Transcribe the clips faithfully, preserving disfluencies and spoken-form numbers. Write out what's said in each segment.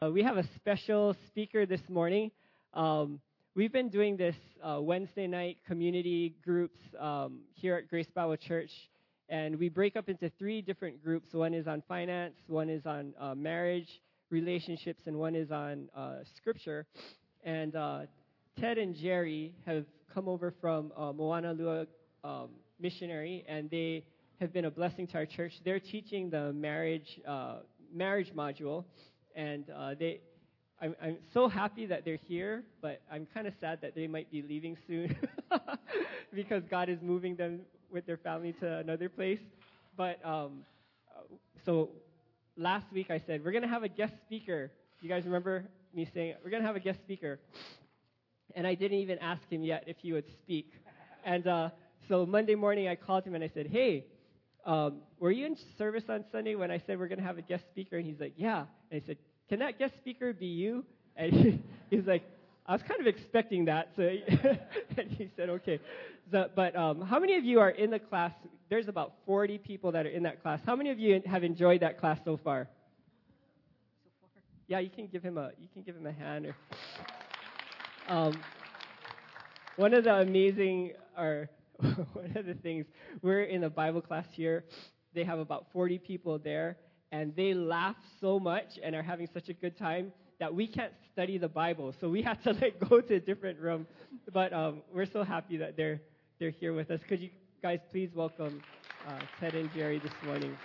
Uh, we have a special speaker this morning. Um, we've been doing this uh, Wednesday night community groups um, here at Grace Bible Church, and we break up into three different groups. One is on finance, one is on uh, marriage, relationships, and one is on uh, scripture. And uh, Ted and Jerry have come over from uh, Moana Lua um, Missionary, and they have been a blessing to our church. They're teaching the marriage uh, marriage module. And uh, they, I'm, I'm so happy that they're here, but I'm kind of sad that they might be leaving soon because God is moving them with their family to another place. But um, so last week I said, we're going to have a guest speaker. You guys remember me saying, we're going to have a guest speaker. And I didn't even ask him yet if he would speak. And uh, so Monday morning I called him and I said, hey, Um, were you in service on Sunday when I said we're going to have a guest speaker? And he's like, yeah. And I said, can that guest speaker be you? And he, he's like, I was kind of expecting that. So and he said, okay. So, but um, how many of you are in the class? There's about forty people that are in that class. How many of you have enjoyed that class so far? So far. Yeah, you can give him a you can give him a hand. Or, um, one of the amazing or one of the things, we're in a Bible class here. They have about forty people there, and they laugh so much and are having such a good time that we can't study the Bible. So we have to like go to a different room. But um, we're so happy that they're they're here with us. Could you guys please welcome uh, Ted and Jerry this morning?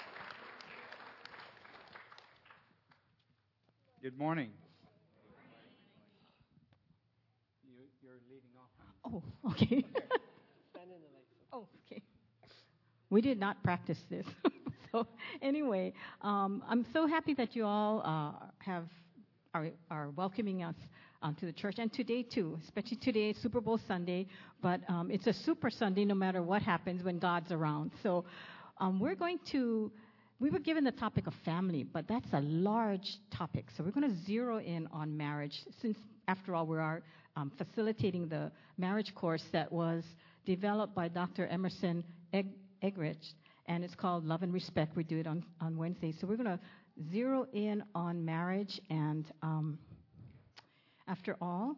Good morning. You, you're leading off. Oh, okay. Oh, okay. We did not practice this. So anyway, um, I'm so happy that you all uh, have are, are welcoming us um, to the church, and today too, especially today, Super Bowl Sunday. But um, it's a super Sunday no matter what happens when God's around. So um, we're going to. We were given the topic of family, but that's a large topic. So we're going to zero in on marriage, since after all we are um, facilitating the marriage course that was developed by Doctor Emerson Egg- Eggerichs, and it's called Love and Respect. We do it on, on Wednesday. So we're going to zero in on marriage, and um, after all,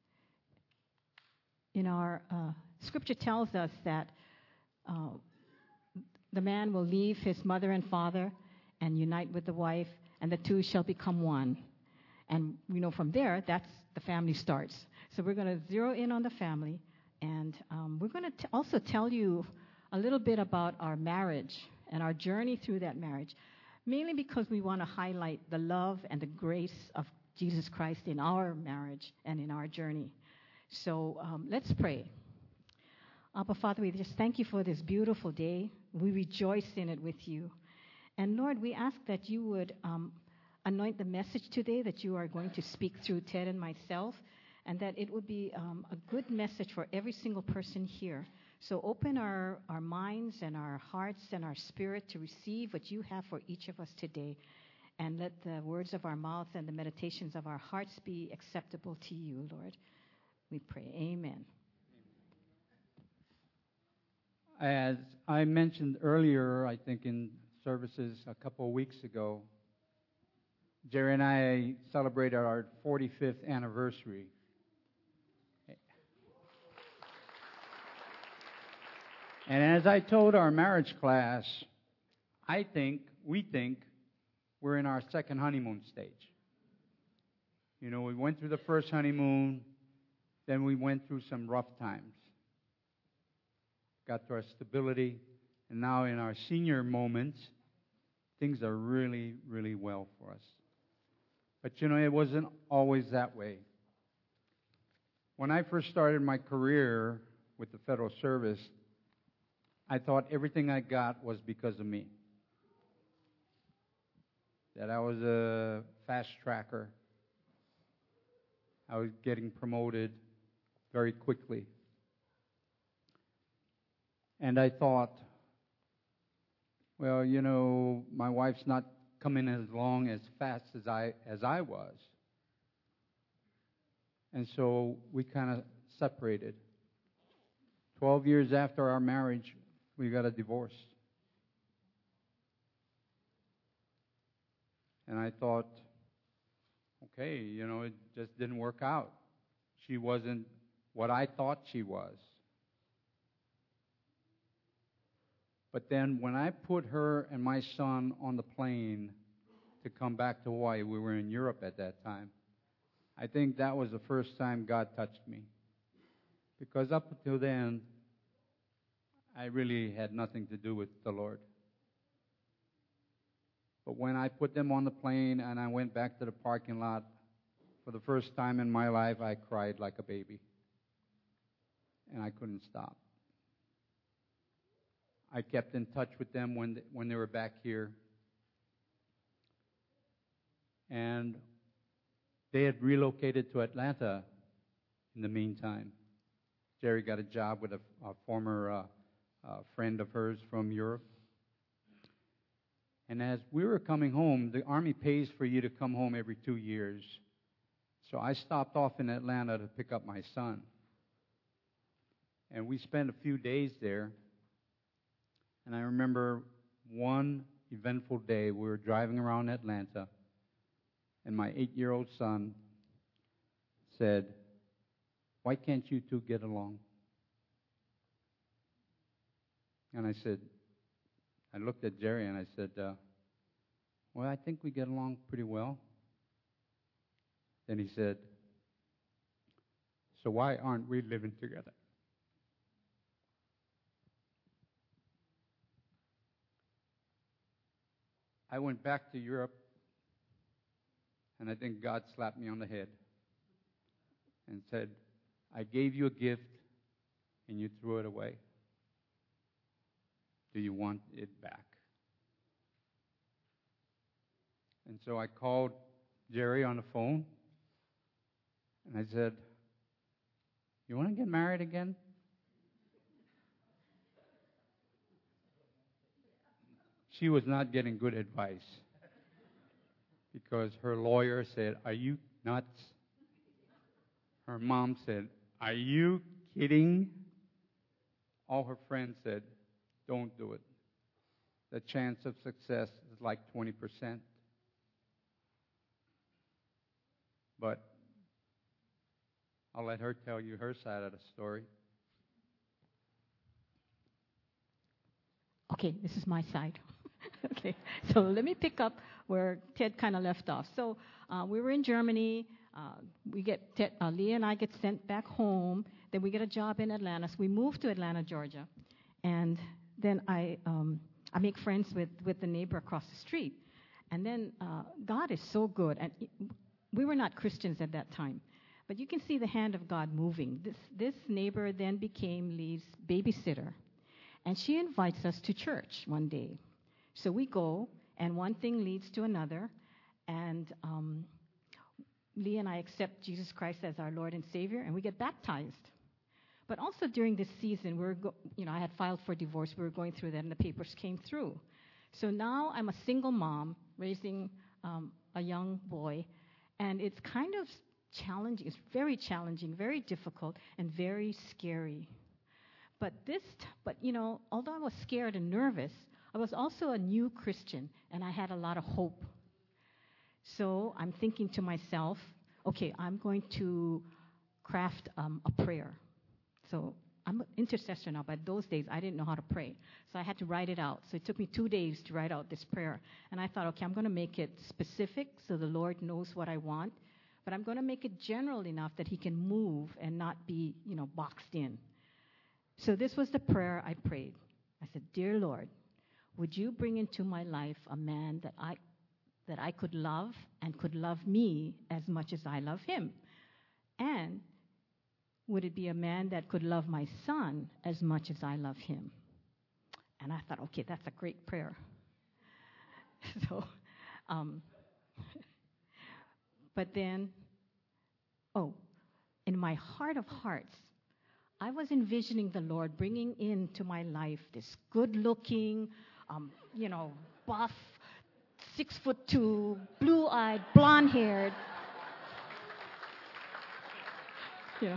in our uh, scripture tells us that uh, the man will leave his mother and father and unite with the wife, and the two shall become one. And we know from there, that's the family starts. So we're going to zero in on the family. And um, we're going to also tell you a little bit about our marriage and our journey through that marriage, mainly because we want to highlight the love and the grace of Jesus Christ in our marriage and in our journey. So um, let's pray. Abba, Father, we just thank you for this beautiful day. We rejoice in it with you. And Lord, we ask that you would um, anoint the message today that you are going to speak through Ted and myself, and that it would be um, a good message for every single person here. So open our, our minds and our hearts and our spirit to receive what you have for each of us today. And let the words of our mouths and the meditations of our hearts be acceptable to you, Lord. We pray. Amen. As I mentioned earlier, I think in services a couple of weeks ago, Jerry and I celebrated our forty-fifth anniversary. And as I told our marriage class, I think, we think, we're in our second honeymoon stage. You know, we went through the first honeymoon, then we went through some rough times. Got to our stability, and now in our senior moments, things are really, really well for us. But you know, it wasn't always that way. When I first started my career with the Federal Service, I thought everything I got was because of me. That I was a fast tracker. I was getting promoted very quickly. And I thought, well, you know, my wife's not coming as long as fast as I as I was. And so we kind of separated. Twelve years after our marriage, we got a divorce. And I thought, okay, you know, it just didn't work out. She wasn't what I thought she was. But then when I put her and my son on the plane to come back to Hawaii, we were in Europe at that time, I think that was the first time God touched me. Because up until then, I really had nothing to do with the Lord. But when I put them on the plane and I went back to the parking lot, for the first time in my life, I cried like a baby. And I couldn't stop. I kept in touch with them when they, when they were back here. And they had relocated to Atlanta in the meantime. Jerry got a job with a, a former uh, uh, friend of hers from Europe. And as we were coming home, the Army pays for you to come home every two years. So I stopped off in Atlanta to pick up my son. And we spent a few days there. And I remember one eventful day, we were driving around Atlanta, and my eight-year-old son said, "Why can't you two get along?" And I said, I looked at Jerry and I said, uh, well, I think we get along pretty well. Then he said, so why aren't we living together? I went back to Europe, and I think God slapped me on the head and said, I gave you a gift, and you threw it away. Do you want it back? And so I called Jerry on the phone, and I said, you want to get married again? She was not getting good advice because her lawyer said, are you nuts? Her mom said, are you kidding? All her friends said, don't do it. The chance of success is like twenty percent. But I'll let her tell you her side of the story. Okay, this is my side. Okay, so let me pick up where Ted kind of left off. So uh, we were in Germany. Uh, we get Ted, uh, Leah and I get sent back home. Then we get a job in Atlanta. So we moved to Atlanta, Georgia, and then I um, I make friends with with the neighbor across the street. And then uh, God is so good, and we were not Christians at that time, but you can see the hand of God moving. This this neighbor then became Lee's babysitter, and she invites us to church one day. So we go, and one thing leads to another, and um, Lee and I accept Jesus Christ as our Lord and Savior, and we get baptized. But also during this season, we were go- you know, I had filed for divorce. We were going through that, and the papers came through. So now I'm a single mom raising um, a young boy, and it's kind of challenging. It's very challenging, very difficult, and very scary. But this, t- but you know, although I was scared and nervous, I was also a new Christian, and I had a lot of hope. So I'm thinking to myself, okay, I'm going to craft um, a prayer. So I'm an intercessor now, but those days I didn't know how to pray. So I had to write it out. So it took me two days to write out this prayer. And I thought, okay, I'm going to make it specific so the Lord knows what I want, but I'm going to make it general enough that he can move and not be, you know, boxed in. So this was the prayer I prayed. I said, Dear Lord, would you bring into my life a man that I that I could love and could love me as much as I love him? And would it be a man that could love my son as much as I love him? And I thought, okay, that's a great prayer. so, um, but then, oh, in my heart of hearts, I was envisioning the Lord bringing into my life this good-looking, um, you know, buff, six foot two, blue-eyed, blonde-haired, you know,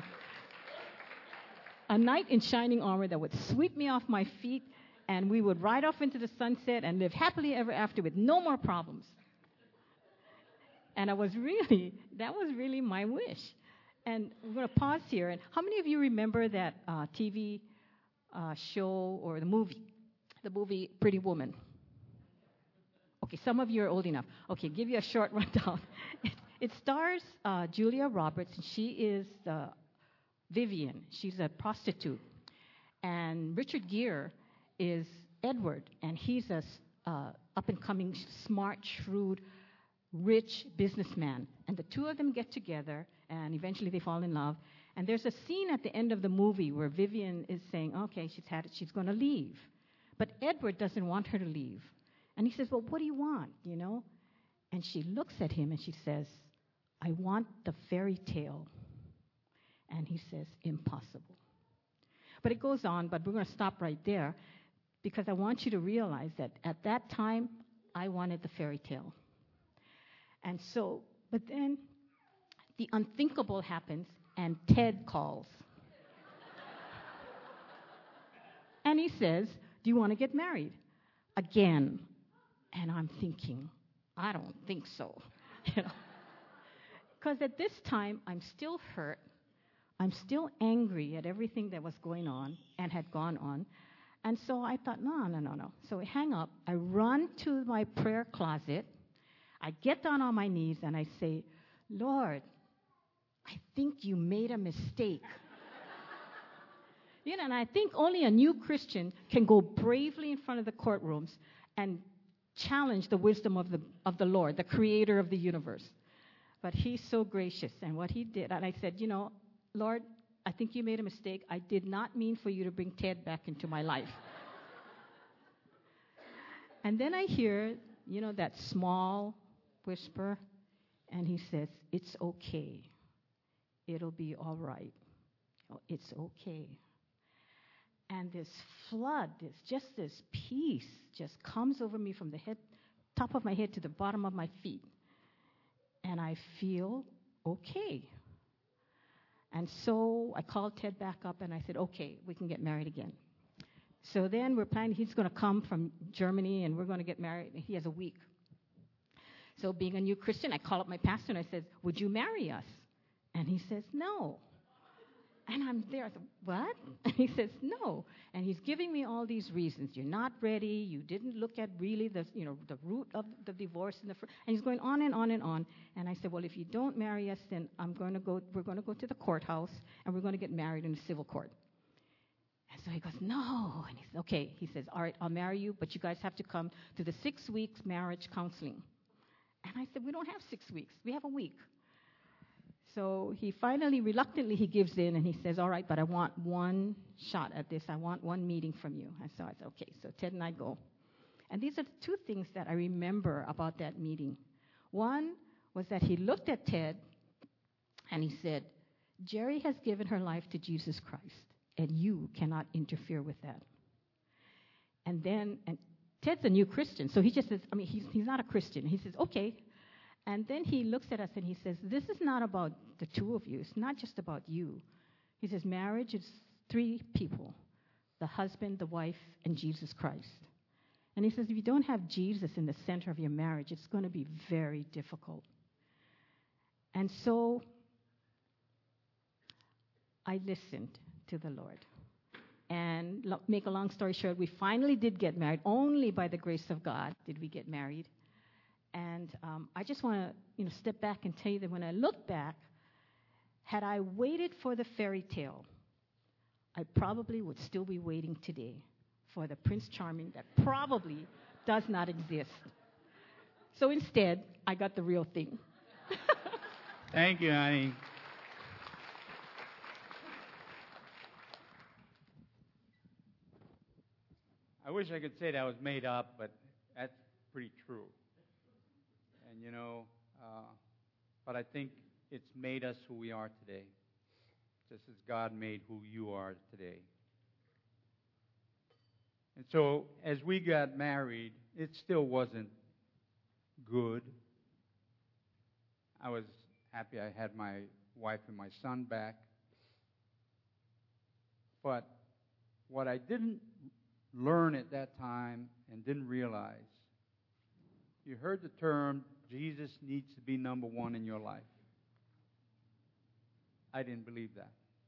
a knight in shining armor that would sweep me off my feet, and we would ride off into the sunset and live happily ever after with no more problems. And I was really, that was really my wish. And we're going to pause here. And how many of you remember that uh, T V uh, show or the movie, the movie Pretty Woman? Okay, some of you are old enough. Okay, give you a short rundown. It, it stars uh, Julia Roberts, and she is uh, Vivian. She's a prostitute. And Richard Gere is Edward, and he's a uh, up-and-coming, smart, shrewd, rich businessman. And the two of them get together, and eventually they fall in love. And there's a scene at the end of the movie where Vivian is saying, okay, she's had it, she's going to leave. But Edward doesn't want her to leave. And he says, well, what do you want, you know? And she looks at him and she says, I want the fairy tale. And he says, impossible. But it goes on, but we're going to stop right there because I want you to realize that at that time, I wanted the fairy tale. And so, but then the unthinkable happens and Ted calls. And he says, do you want to get married? Again. And I'm thinking, I don't think so. You know? Because at this time, I'm still hurt. I'm still angry at everything that was going on and had gone on. And so I thought, no, no, no, no. So I hang up. I run to my prayer closet. I get down on my knees and I say, Lord, I think you made a mistake. You know, and I think only a new Christian can go bravely in front of the courtrooms and challenge the wisdom of the of the Lord, the creator of the universe. But he's so gracious. And what he did, and I said, you know, Lord, I think you made a mistake. I did not mean for you to bring Ted back into my life. And then I hear, you know, that small whisper, and he says, it's okay. It'll be all right. Oh, it's okay. And this flood, this just this peace just comes over me from the head, top of my head to the bottom of my feet. And I feel okay. And so I called Ted back up and I said, okay, we can get married again. So then we're planning, he's going to come from Germany and we're going to get married. He has a week. So being a new Christian, I call up my pastor and I said, would you marry us? And he says, no. And I'm there. I said, what? And he says, no. And he's giving me all these reasons. You're not ready. You didn't look at really the, you know, the root of the divorce. And, the fr-. and he's going on and on and on. And I said, well, if you don't marry us, then I'm going to go, we're going to go to the courthouse and we're going to get married in a civil court. And so he goes, no. And he says, okay. He says, all right, I'll marry you, but you guys have to come to the six weeks marriage counseling. And I said, we don't have six weeks. We have a week. So he finally, reluctantly, he gives in and he says, all right, but I want one shot at this. I want one meeting from you. And so I said, okay. So Ted and I go. And these are the two things that I remember about that meeting. One was that he looked at Ted and he said, Jerry has given her life to Jesus Christ, and you cannot interfere with that. And then, and Ted's a new Christian, so he just says, I mean, he's, he's not a Christian. He says, okay. And then he looks at us and he says, this is not about the two of you. It's not just about you. He says, marriage is three people, the husband, the wife, and Jesus Christ. And he says, if you don't have Jesus in the center of your marriage, it's going to be very difficult. And so I listened to the Lord. And lo- make a long story short, we finally did get married. Only by the grace of God did we get married. And um, I just want to, you know, step back and tell you that when I look back, had I waited for the fairy tale, I probably would still be waiting today for the Prince Charming that probably does not exist. So instead, I got the real thing. Thank you, honey. I wish I could say that was made up, but that's pretty true. And, you know, uh, but I think it's made us who we are today, just as God made who you are today. And so, as we got married, it still wasn't good. I was happy I had my wife and my son back. But what I didn't learn at that time and didn't realize, you heard the term Jesus needs to be number one in your life. I didn't believe that.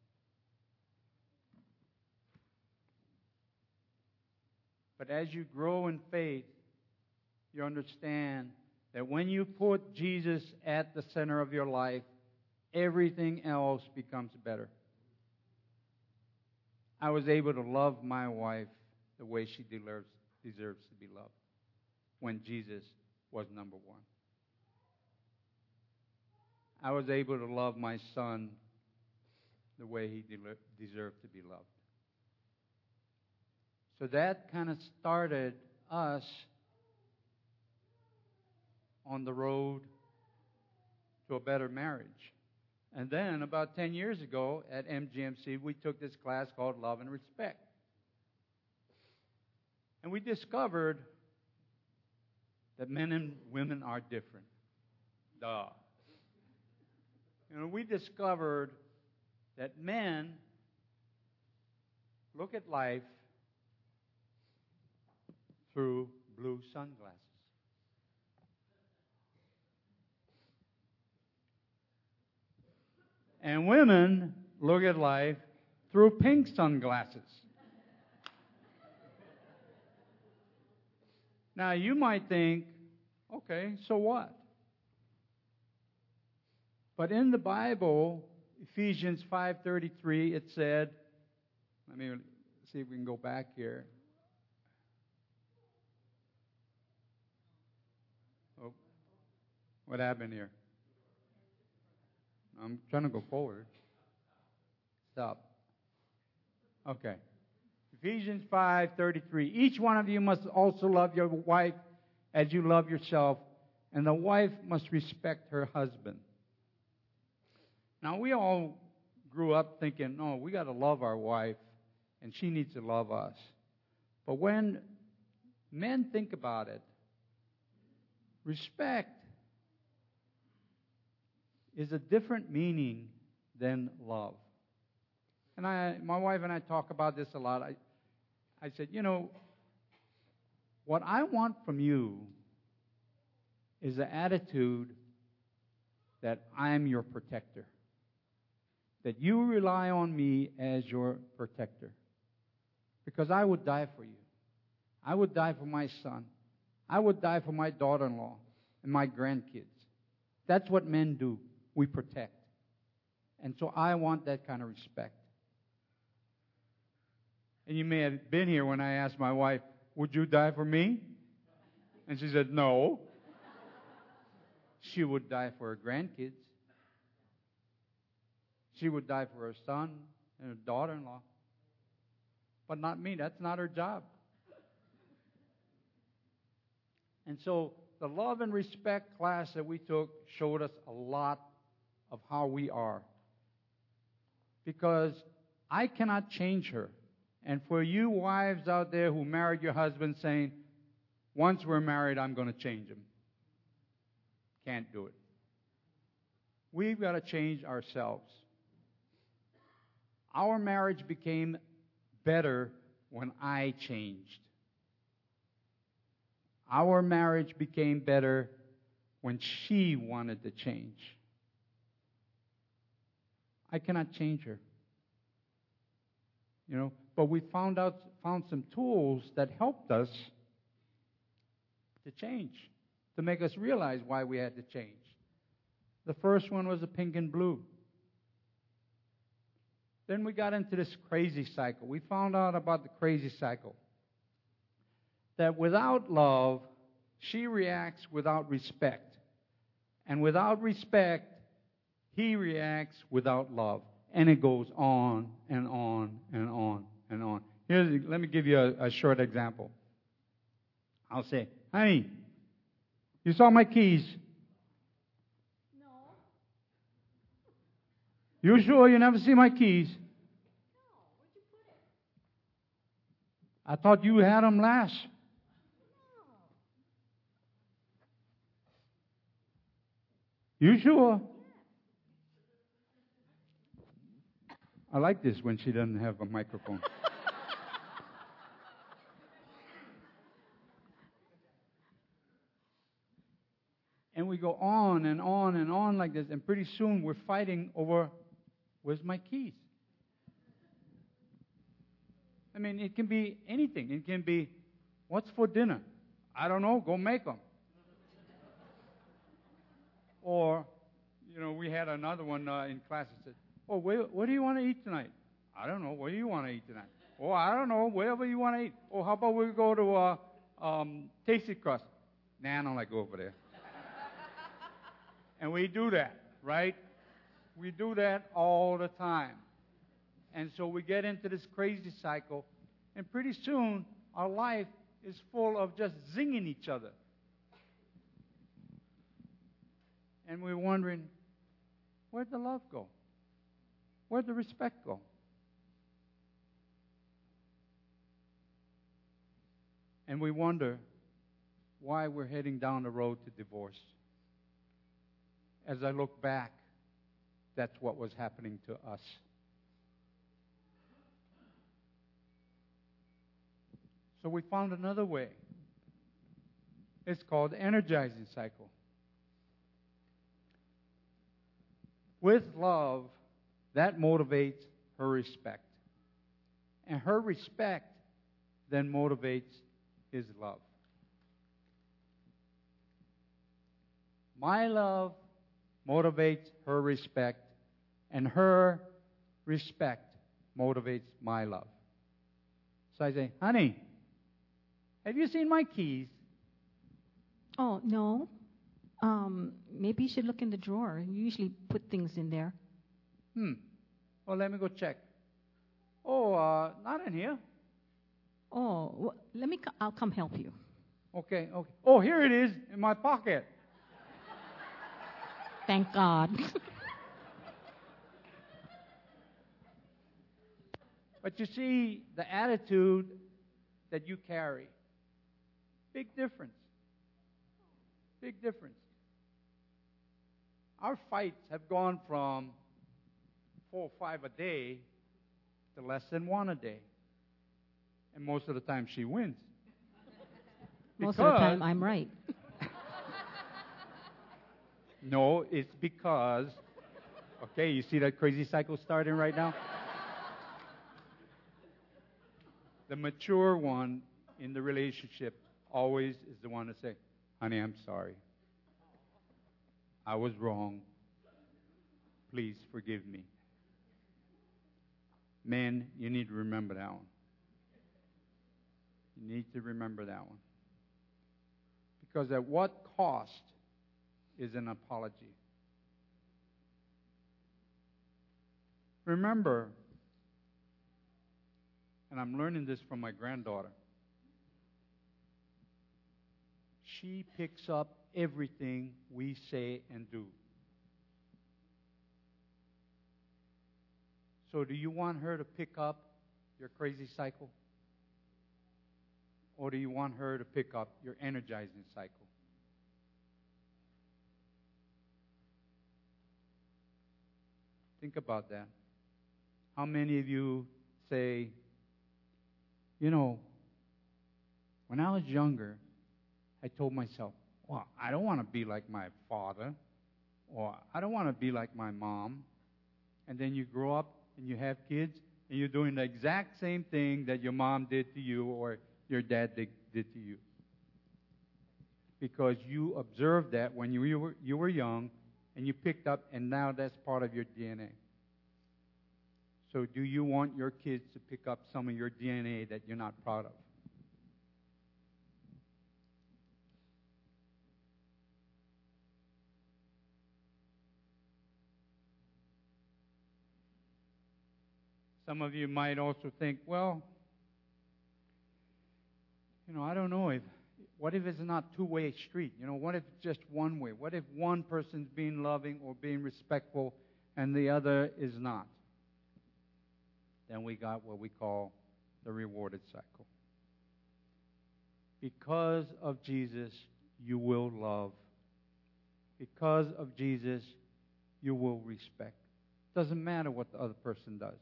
But as you grow in faith, you understand that when you put Jesus at the center of your life, everything else becomes better. I was able to love my wife the way she deserves, deserves to be loved when Jesus was number one. I was able to love my son the way he de- deserved to be loved. So that kind of started us on the road to a better marriage. And then about ten years ago at M G M C, we took this class called Love and Respect. And we discovered that men and women are different. Duh. You know, we discovered that men look at life through blue sunglasses. And women look at life through pink sunglasses. Now, you might think, okay, so what? But in the Bible, Ephesians five thirty-three, it said, let me see if we can go back here. Oh, what happened here? I'm trying to go forward. Stop. Okay. Ephesians five thirty-three. Each one of you must also love your wife as you love yourself, and the wife must respect her husband. Now, we all grew up thinking, no, we got to love our wife, and she needs to love us. But when men think about it, respect is a different meaning than love. And I, my wife and I talk about this a lot. I, I said, you know, what I want from you is the attitude that I'm your protector. That you rely on me as your protector. Because I would die for you. I would die for my son. I would die for my daughter-in-law and my grandkids. That's what men do. We protect. And so I want that kind of respect. And you may have been here when I asked my wife, would you die for me? And she said, no. She would die for her grandkids. She would die for her son and her daughter-in-law. But not me. That's not her job. And so the love and respect class that we took showed us a lot of how we are. Because I cannot change her. And for you wives out there who married your husband saying, once we're married, I'm going to change him. Can't do it. We've got to change ourselves. Our marriage became better when I changed. Our marriage became better when she wanted to change. I cannot change her. You know, but we found out found some tools that helped us to change, to make us realize why we had to change. The first one was the pink and blue. Then we got into this crazy cycle. We found out about the crazy cycle. That without love, she reacts without respect. And without respect, he reacts without love. And it goes on and on and on and on. Here's, let me give you a, a short example. I'll say, honey, you saw my keys? No. You sure you never see my keys? No. Where'd you put it? I thought you had them last. No. You sure? I like this when she doesn't have a microphone. And we we go on and on and on like this, and pretty soon we're fighting over, where's my keys? I mean, it can be anything. It can be, what's for dinner? I don't know, go make them. Or, you know, we had another one uh, in class that said, oh, where, what do you want to eat tonight? I don't know, what do you want to eat tonight? Oh, I don't know, wherever you want to eat. Oh, how about we go to uh, um, Tasty Crust? Nah, I don't like go over there. And we do that, right? We do that all the time. And so we get into this crazy cycle, and pretty soon our life is full of just zinging each other. And we're wondering, where'd the love go? Where'd the respect go? And we wonder why we're heading down the road to divorce. As I look back, that's what was happening to us. So we found another way. It's called the energizing cycle. With love, that motivates her respect. And her respect then motivates his love. My love motivates her respect, and her respect motivates my love. So I say, honey, have you seen my keys? Oh, no. Um, maybe you should look in the drawer. You usually put things in there. Hmm. Well, let me go check. Oh, uh, not in here. Oh, well, let me. Co- I'll come help you. Okay, okay. Oh, here it is in my pocket. Thank God. But you see, the attitude that you carry, big difference. Big difference. Our fights have gone from four or five a day to less than one a day. And most of the time she wins. Most of the time I'm right. No, it's because, okay, you see that crazy cycle starting right now? The mature one in the relationship always is the one to say, honey, I'm sorry. I was wrong. Please forgive me. Men, you need to remember that one. You need to remember that one. Because at what cost is an apology? Remember, and I'm learning this from my granddaughter, she picks up everything we say and do. So do you want her to pick up your crazy cycle? Or do you want her to pick up your energizing cycle? Think about that. How many of you say, you know, when I was younger, I told myself, well, I don't want to be like my father, or I don't want to be like my mom. And then you grow up and you have kids, and you're doing the exact same thing that your mom did to you or your dad did, did to you. Because you observed that when you were, you were young, and you picked up, and now that's part of your D N A. So do you want your kids to pick up some of your D N A that you're not proud of? Some of you might also think, well, you know, I don't know if, what if it's not two-way street? You know, what if it's just one way? What if one person's being loving or being respectful and the other is not? Then we got what we call the rewarded cycle. Because of Jesus, you will love. Because of Jesus, you will respect. Doesn't matter what the other person does.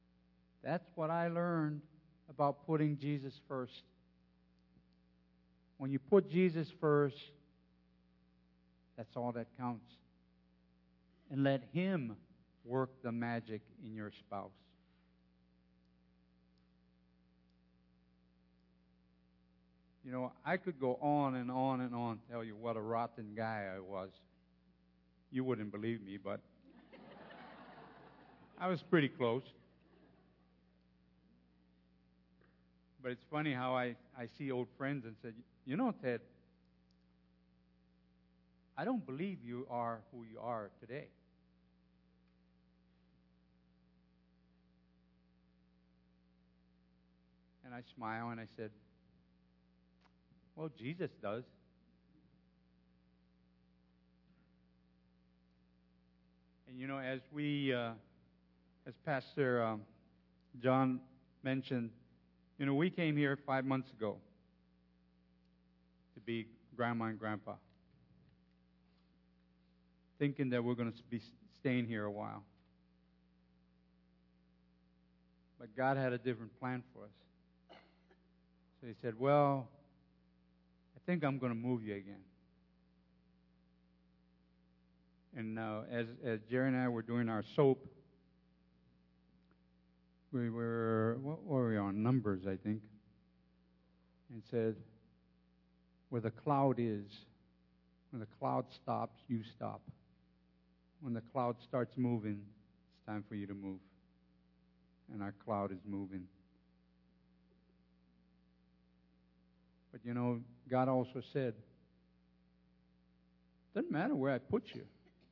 That's what I learned about putting Jesus first. When you put Jesus first, that's all that counts. And let Him work the magic in your spouse. You know, I could go on and on and on, tell you what a rotten guy I was. You wouldn't believe me, but I was pretty close. But it's funny how I, I see old friends and said, you know, Ted, I don't believe you are who you are today. And I smile and I said, well, Jesus does. And you know, as we, uh, as Pastor um, John mentioned, you know, we came here five months ago to be Grandma and Grandpa, thinking that we're going to be staying here a while. But God had a different plan for us. So He said, well, I think I'm going to move you again. And uh, as, as Jerry and I were doing our soap, we were, what were we on? Numbers, I think. And said, where the cloud is, when the cloud stops, you stop. When the cloud starts moving, it's time for you to move. And our cloud is moving. But you know, God also said, doesn't matter where I put you.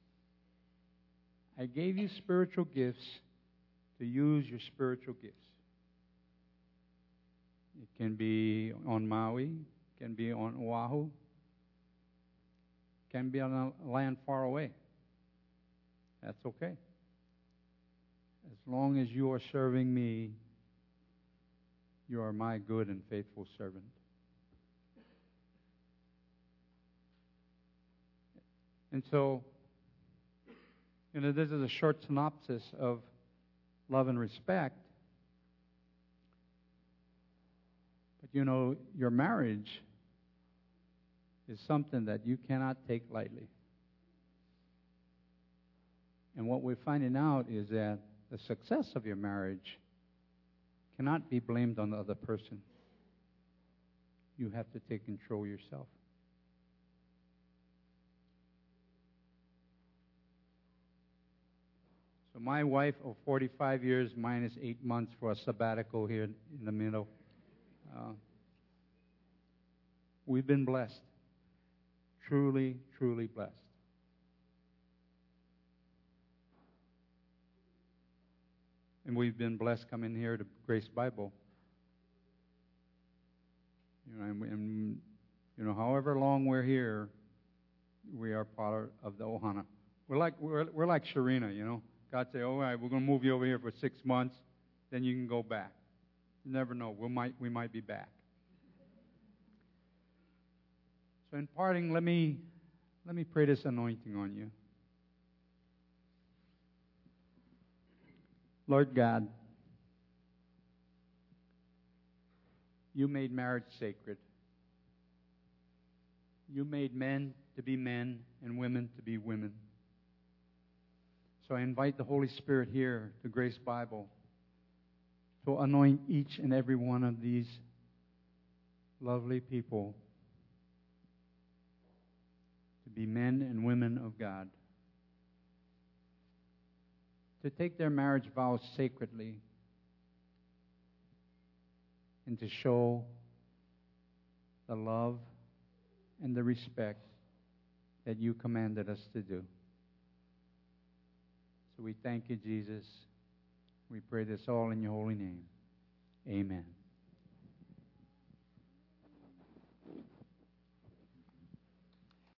I gave you spiritual gifts to use your spiritual gifts. It can be on Maui, it can be on Oahu, it can be on a land far away. That's okay. As long as you are serving me, you are my good and faithful servant. And so, you know, this is a short synopsis of love and respect. But you know, your marriage is something that you cannot take lightly. And what we're finding out is that the success of your marriage cannot be blamed on the other person. You have to take control yourself. So my wife of forty-five years minus eight months for a sabbatical here in the middle. Uh, we've been blessed. Truly, truly blessed. And we've been blessed coming here to Grace Bible. You know, and, and you know, however long we're here, we are part of the Ohana. We're like we're, we're like Sharina, you know. God say, all right, we're going to move you over here for six months, then you can go back. You never know. We might, we might be back. So in parting, let me, let me pray this anointing on you. Lord God, you made marriage sacred. You made men to be men and women to be women. So I invite the Holy Spirit here to Grace Bible to anoint each and every one of these lovely people to be men and women of God, to take their marriage vows sacredly and to show the love and the respect that you commanded us to do. So we thank you, Jesus. We pray this all in your holy name. Amen.